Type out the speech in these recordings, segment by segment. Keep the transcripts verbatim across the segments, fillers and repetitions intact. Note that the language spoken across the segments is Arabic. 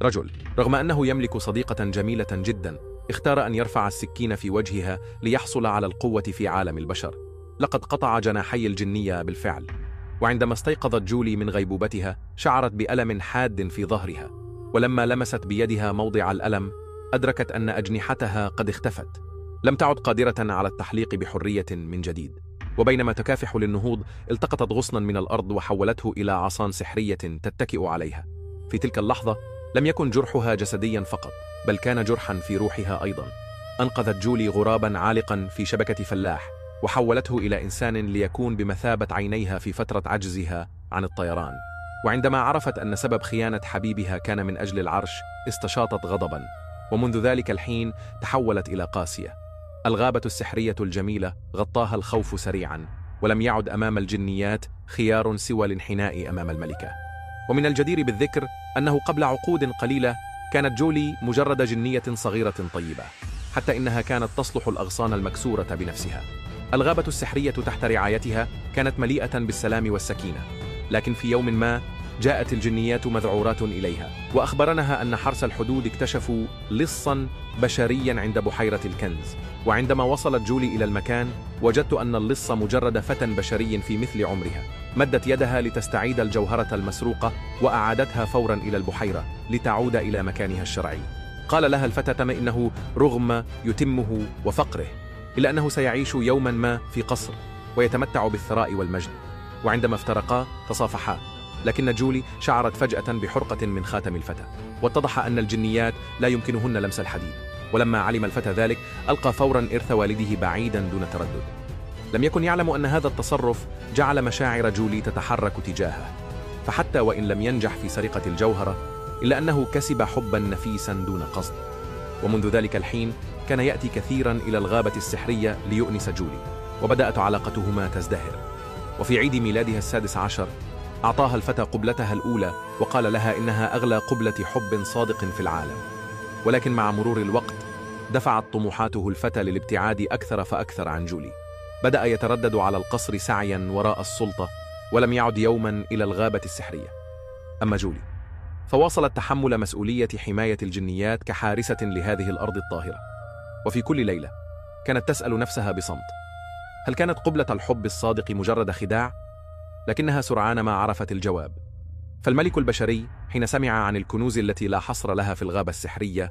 رجل رغم أنه يملك صديقة جميلة جدا اختار أن يرفع السكين في وجهها ليحصل على القوة في عالم البشر. لقد قطع جناحي الجنية بالفعل، وعندما استيقظت جولي من غيبوبتها شعرت بألم حاد في ظهرها، ولما لمست بيدها موضع الألم أدركت أن أجنحتها قد اختفت. لم تعد قادرة على التحليق بحرية من جديد، وبينما تكافح للنهوض التقطت غصنا من الأرض وحولته إلى عصا سحرية تتكئ عليها. في تلك اللحظة لم يكن جرحها جسديا فقط، بل كان جرحا في روحها أيضا. أنقذت جولي غرابا عالقا في شبكة فلاح وحولته إلى إنسان ليكون بمثابة عينيها في فترة عجزها عن الطيران. وعندما عرفت أن سبب خيانة حبيبها كان من أجل العرش استشاطت غضبا، ومنذ ذلك الحين تحولت إلى قاسية. الغابة السحرية الجميلة غطاها الخوف سريعا، ولم يعد أمام الجنيات خيار سوى الانحناء أمام الملكة. ومن الجدير بالذكر أنه قبل عقود قليلة كانت جولي مجرد جنية صغيرة طيبة، حتى إنها كانت تصلح الأغصان المكسورة بنفسها. الغابة السحرية تحت رعايتها كانت مليئة بالسلام والسكينة، لكن في يوم ما جاءت الجنيات مذعورات إليها وأخبرنها أن حرس الحدود اكتشفوا لصا بشريا عند بحيرة الكنز. وعندما وصلت جولي إلى المكان وجدت أن اللص مجرد فتى بشري في مثل عمرها. مدت يدها لتستعيد الجوهرة المسروقة وأعادتها فورا إلى البحيرة لتعود إلى مكانها الشرعي. قال لها الفتى تم إنه رغم يتمه وفقره إلا أنه سيعيش يوما ما في قصر ويتمتع بالثراء والمجد. وعندما افترقا تصافحا، لكن جولي شعرت فجأة بحرقة من خاتم الفتى، واتضح أن الجنيات لا يمكنهن لمس الحديد. ولما علم الفتى ذلك ألقى فورا إرث والده بعيدا دون تردد. لم يكن يعلم أن هذا التصرف جعل مشاعر جولي تتحرك تجاهه، فحتى وإن لم ينجح في سرقة الجوهرة إلا أنه كسب حبا نفيسا دون قصد. ومنذ ذلك الحين كان يأتي كثيرا إلى الغابة السحرية ليؤنس جولي، وبدأت علاقتهما تزدهر. وفي عيد ميلادها السادس عشر أعطاها الفتى قبلتها الأولى وقال لها إنها أغلى قبلة حب صادق في العالم. ولكن مع مرور الوقت دفعت طموحاته الفتى للابتعاد أكثر فأكثر عن جولي. بدأ يتردد على القصر سعيا وراء السلطة، ولم يعد يوما إلى الغابة السحرية. أما جولي فواصلت تحمل مسؤولية حماية الجنيات كحارسة لهذه الأرض الطاهرة. وفي كل ليلة كانت تسأل نفسها بصمت: هل كانت قبلة الحب الصادق مجرد خداع؟ لكنها سرعان ما عرفت الجواب. فالملك البشري حين سمع عن الكنوز التي لا حصر لها في الغابة السحرية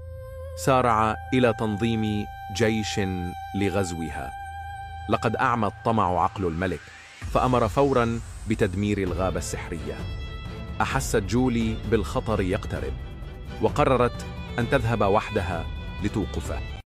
سارع إلى تنظيم جيش لغزوها. لقد أعمى الطمع عقل الملك، فأمر فورا بتدمير الغابة السحرية. أحست جولي بالخطر يقترب، وقررت أن تذهب وحدها لتوقفه.